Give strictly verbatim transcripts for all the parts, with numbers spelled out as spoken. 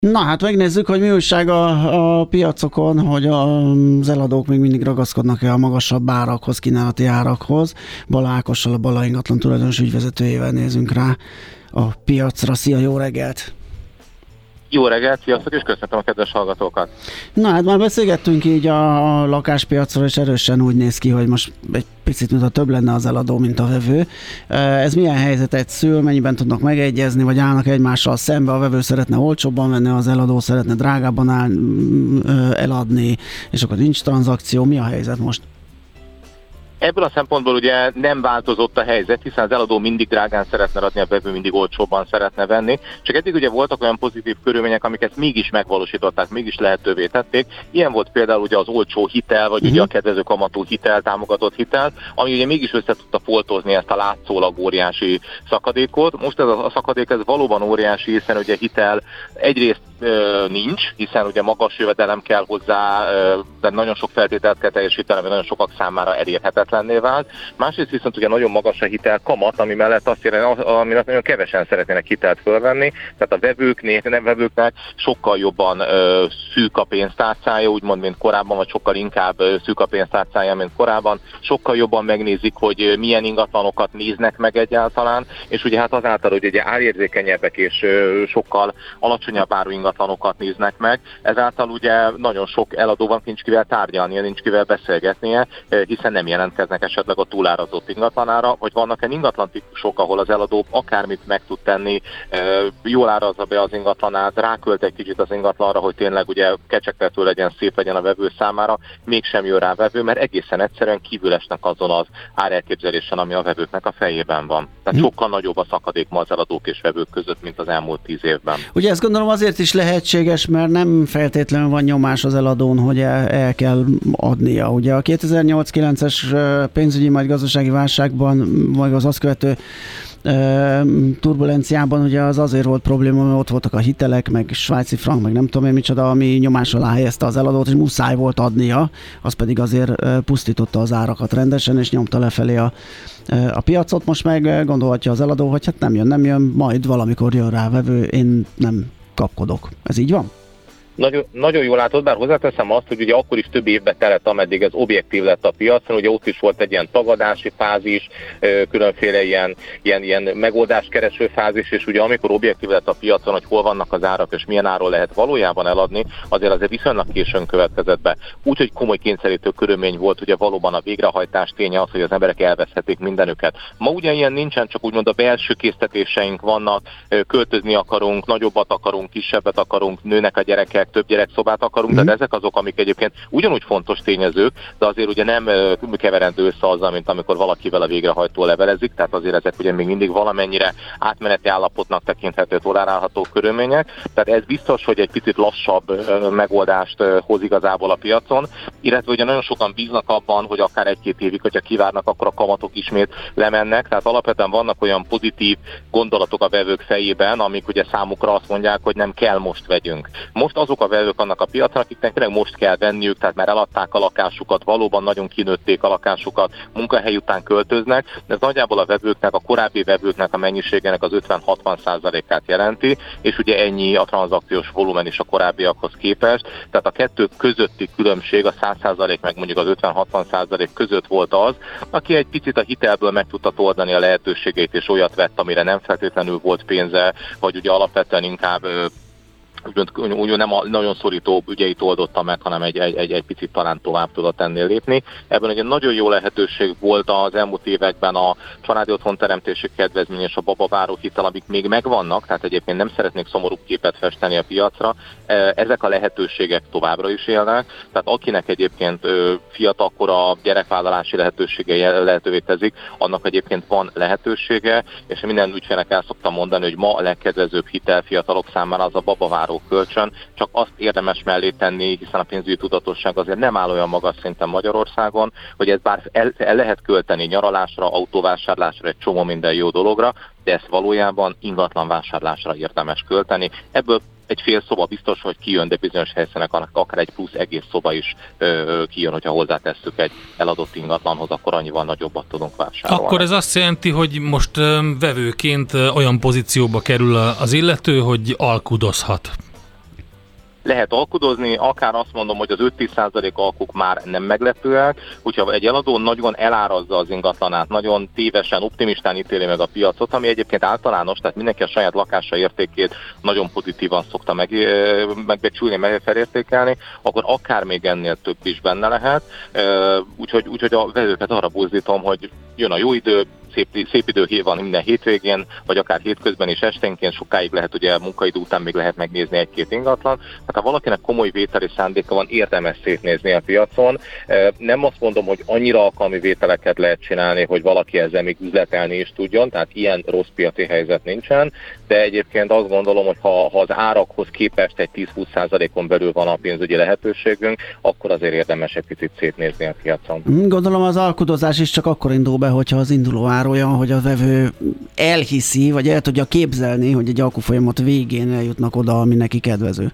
Na hát megnézzük, hogy mi újság a, a piacokon, hogy az eladók még mindig ragaszkodnak-e a magasabb árakhoz, kínálati árakhoz. Bala Ákossal, a Bala ingatlan tulajdonos ügyvezetőjével nézünk rá a piacra. Szia, jó reggelt! Jó reggelt, sziasztok, és köszöntöm a kedves hallgatókat! Na hát már beszélgettünk így a lakáspiacról, és erősen úgy néz ki, hogy most egy picit mintha több lenne az eladó, mint a vevő. Ez milyen helyzetet szül, mennyiben tudnak megegyezni, vagy állnak egymással szembe, a vevő szeretne olcsóbban venni, az eladó szeretne drágábban áll, eladni, és akkor nincs tranzakció. Mi a helyzet most? Ebből a szempontból ugye nem változott a helyzet, hiszen az eladó mindig drágán szeretne adni, a vevő mindig olcsóbban szeretne venni. Csak eddig ugye voltak olyan pozitív körülmények, amiket mégis megvalósították, mégis lehetővé tették. Ilyen volt például ugye az olcsó hitel, vagy uh-huh. ugye a kedvező kamatú hitel, támogatott hitel, ami ugye mégis össze tudta foltozni ezt a látszólag óriási szakadékot. Most ez a szakadék ez valóban óriási, hiszen ugye hitel egyrészt ö, nincs, hiszen ugye magas jövedelem kell hozzá, ö, de nagyon sok feltételt kell teljesíteni, ami nagyon sokak számára elérhetetlenné vált. Másrészt viszont ugye nagyon magas a hitel kamat, ami mellett azt jelenti, aminek nagyon kevesen szeretnének hitelt fölvenni, tehát a vevőknek, nem vevőknek sokkal jobban ö, szűk a pénztárcája, úgymond, mint korábban, vagy sokkal inkább ö, szűk a pénztárcája, mint korábban. Sokkal jobban megnézik, hogy ö, milyen ingatlanokat néznek meg egyáltalán, és ugye hát azáltal, hogy ugye árérzékenyebbek és ö, sokkal alacsonyabb áru ingatlanokat néznek meg, ezáltal ugye nagyon sok eladóval nincs kivel tárgyalnia, nincs kivel beszélgetnie, hiszen nem jelentkeznek esetleg a túlárazott ingatlanára, vagy vannak egy ingatlan típusok, ahol az eladó akármit meg tud tenni, jól árazza be az ingatlanát, rákölt egy kicsit az ingatlanra, hogy tényleg ugye kecsegtető legyen, szép legyen a vevő számára, mégsem jön rá vevő, mert egészen egyszerűen kívül esnek azon az árelképzelésen, ami a vevőknek a fejében van. Tehát hm. sokkal nagyobb a szakadék ma az eladók és vevők között, mint az elmúlt tíz évben. Ugye ezt gondolom azért is lehetséges, mert nem feltétlenül van nyomás az eladón, hogy el, el kell adnia. Ugye a kétezer-nyolc-kilences pénzügyi majd gazdasági válságban, vagy az azt követő turbulenciában ugye az azért volt probléma, mert ott voltak a hitelek, meg svájci frank, meg nem tudom én micsoda, ami nyomás alá helyezte az eladót, és muszáj volt adnia, az pedig azért pusztította az árakat rendesen, és nyomta lefelé a, a piacot. Most meg gondolhatja az eladó, hogy hát nem jön, nem jön, majd valamikor jön rá vevő, én nem kapkodok. Ez így van? Nagyon, nagyon jól látod, bár hozzáteszem azt, hogy ugye akkor is több évbe telett, ameddig ez objektív lett a piacon, ugye ott is volt egy ilyen tagadási fázis, különféle ilyen, ilyen, ilyen megoldáskereső fázis, és ugye amikor objektív lett a piacon, hogy hol vannak az árak, és milyen áron lehet valójában eladni, azért azért viszonylag későn következett be. Úgyhogy komoly kényszerítő körülmény volt ugye valóban a végrehajtás ténye az, hogy az emberek elveszthetik mindenüket. Ma ugye ilyen nincsen, csak úgymond a belső késztetéseink vannak, költözni akarunk, nagyobbat akarunk, kisebbet akarunk, nőnek a gyerekek, több gyerekszobát akarunk, mm. de ezek azok, amik egyébként ugyanúgy fontos tényezők, de azért ugye nem keverendő össze azzal, mint amikor valakivel a végrehajtó levelezik, tehát azért ezek ugye még mindig valamennyire átmeneti állapotnak tekinthető, tolerálható körülmények, tehát ez biztos, hogy egy picit lassabb megoldást hoz igazából a piacon, illetve ugye nagyon sokan bíznak abban, hogy akár egy-két évig, hogyha kivárnak, akkor a kamatok ismét lemennek, tehát alapvetően vannak olyan pozitív gondolatok a vevők fejében, amik ugye számukra azt mondják, hogy nem kell most vegyünk. Most azok a vevők annak a piacon, akiknek tényleg most kell venniük, tehát már eladták a lakásukat, valóban nagyon kinőtték a lakásukat, munkahely után költöznek, ez nagyjából a vevőknek, a korábbi vevőknek a mennyiségének az ötven-hatvan százalékát jelenti, és ugye ennyi a tranzakciós volumen is a korábbiakhoz képest, tehát a kettő közötti különbség, a száz százalék meg mondjuk az ötven-hatvan százalék között volt az, aki egy picit a hitelből meg tudta oldani a lehetőségeit, és olyat vett, amire nem feltétlenül volt pénze, vagy ugye alapvetően inkább úgy, úgy nem a nagyon szorító ügyeit oldotta meg, hanem egy, egy, egy, egy picit talán tovább tudott ennél lépni. Ebben egy nagyon jó lehetőség volt az elmúlt években a családi otthonteremtési kedvezmény és a babaváró hitel, amik még megvannak, tehát egyébként nem szeretnék szomorú képet festeni a piacra. Ezek a lehetőségek továbbra is élnek, tehát akinek egyébként fiatalkora gyerekvállalási lehetősége lehetővé teszik, annak egyébként van lehetősége, és minden ügyfélnek el szoktam mondani, hogy ma a legkedvezőbb hitel fiatalok számára az a babaváró kölcsön, csak azt érdemes mellé tenni, hiszen a pénzügyi tudatosság azért nem áll olyan magas szinten Magyarországon, hogy ez bár el, el lehet költeni nyaralásra, autóvásárlásra, egy csomó minden jó dologra, de ezt valójában ingatlan vásárlásra érdemes költeni. Ebből egy fél szoba biztos, hogy kijön, de bizonyos helyszínek akár egy plusz egész szoba is ö, kijön, hogyha hozzátesszük egy eladott ingatlanhoz, akkor annyival nagyobbat tudunk vásárolni. Akkor ez azt jelenti, hogy most vevőként olyan pozícióba kerül az illető, hogy alkudozhat. lehet alkudozni, akár azt mondom, hogy az öt-tíz százalék alkuk már nem meglepőek, hogyha egy eladó nagyon elárazza az ingatlanát, nagyon tévesen, optimistán ítéli meg a piacot, ami egyébként általános, tehát mindenki a saját lakása értékét nagyon pozitívan szokta meg, megbecsülni, meg felértékelni, akkor akár még ennél több is benne lehet. Úgyhogy, úgyhogy a vevőket arra buzdítom, hogy jön a jó idő, Szép, szép idő van minden hétvégén, vagy akár hétközben is esténként, sokáig lehet, ugye munkaidő után még lehet megnézni egy-két ingatlan. Tehát ha valakinek komoly vételi szándéka van, érdemes szétnézni a piacon. Nem azt mondom, hogy annyira alkalmi vételeket lehet csinálni, hogy valaki ezzel még üzletelni is tudjon, tehát ilyen rossz piaci helyzet nincsen, de egyébként azt gondolom, hogy ha, ha az árakhoz képest egy tíz-húsz százalékon belül van a pénzügyi lehetőségünk, akkor azért érdemes egy picit szétnézni a piacon. Gondolom az alkudozás is csak akkor indul be, hogyha az induló ár olyan, hogy a vevő elhiszi, vagy el tudja képzelni, hogy egy alkufolyamat végén eljutnak oda, ami neki kedvező.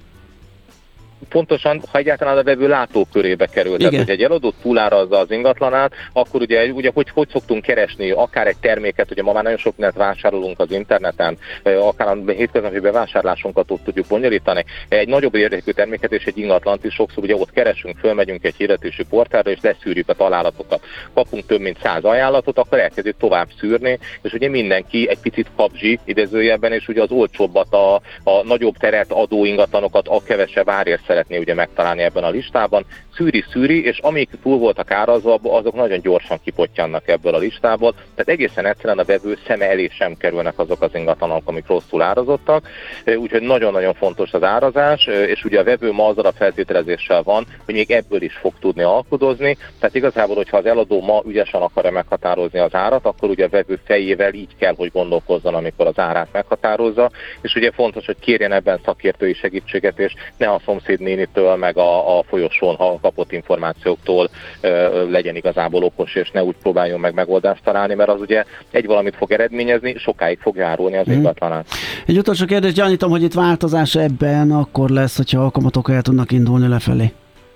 Pontosan, ha egyáltalán a vevő látókörébe kerül. Tehát, hogy egy eladó túlárazza az ingatlanát, akkor ugye, ugye hogy, hogy szoktunk keresni akár egy terméket, ugye ma már nagyon sok mindent vásárolunk az interneten, akár a hétköznapi bevásárlásunkat ott tudjuk bonyolítani. Egy nagyobb értékű terméket és egy ingatlant is sokszor ugye ott keresünk, fölmegyünk egy hirdetési portálra és leszűrjük a találatokat. Kapunk több mint száz ajánlatot, akkor elkezdjük tovább szűrni, és ugye mindenki egy picit kapzsi idézőjelben, és ugye az olcsóbbat, a, a nagyobb teret adó ingatlanokat a kevesebb árért szeretné ugye megtalálni ebben a listában. Szűri-szűri, és amik túl voltak árazva, azok nagyon gyorsan kipottyannak ebből a listából. Tehát egészen egyszerűen a vevő szeme elé sem kerülnek azok az ingatlanok, amik rosszul árazottak. Úgyhogy nagyon-nagyon fontos az árazás, és ugye a vevő ma azzal a feltételezéssel van, hogy még ebből is fog tudni alkudozni. Tehát igazából, hogyha az eladó ma ügyesen akarja meghatározni az árat, akkor ugye a vevő fejével így kell, hogy gondolkozzon, amikor az árát meghatározza. És ugye fontos, hogy kérjen ebben szakértői segítséget, és ne a szomszéd nénitől, meg a, a folyosón, ha kapott információktól ö, legyen igazából okos, és ne úgy próbáljon meg megoldást találni, mert az ugye egy valamit fog eredményezni, sokáig fog járulni az mm. ingatlanát. Egy utolsó kérdés, gyanítom, hogy itt változás ebben akkor lesz, hogyha a kamatok el tudnak indulni lefelé.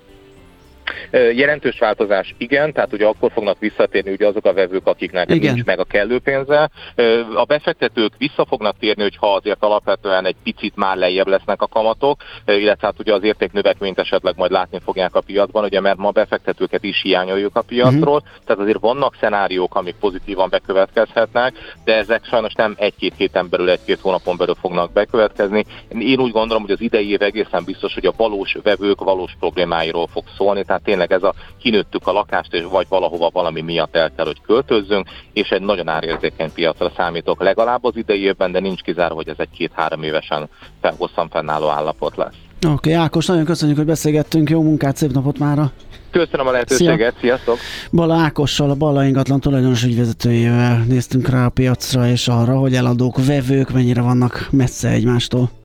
Jelentős változás igen, tehát ugye akkor fognak visszatérni ugye azok a vevők, akiknek igen. nincs meg a kellő pénze. A befektetők vissza fognak térni, hogyha azért alapvetően egy picit már lejjebb lesznek a kamatok, illetve hát ugye az értéknövekményt esetleg majd látni fogják a piacban, ugye mert ma befektetőket is hiányoljuk a piacról, uh-huh. tehát azért vannak szenáriók, amik pozitívan bekövetkezhetnek, de ezek sajnos nem egy-két héten belül, egy-két hónapon belül fognak bekövetkezni. Én úgy gondolom, hogy az idei év egészen biztos, hogy a valós vevők valós problémáiról fog szólni, tehát tényleg ez a kinőttük a lakást, és vagy valahova valami miatt el kell, hogy költözzünk, és egy nagyon árérzékeny piacra számítok legalább az idei évben, de nincs kizárva, hogy ez egy két-három évesen fel, hosszan fennálló állapot lesz. Oké, okay, Ákos, nagyon köszönjük, hogy beszélgettünk, jó munkát, szép napot mára! Köszönöm a lehetőséget, Szia. Sziasztok! Balla Ákossal, a Balla ingatlan tulajdonos ügyvezetőjével néztünk rá a piacra, és arra, hogy eladók, vevők mennyire vannak messze egymástól.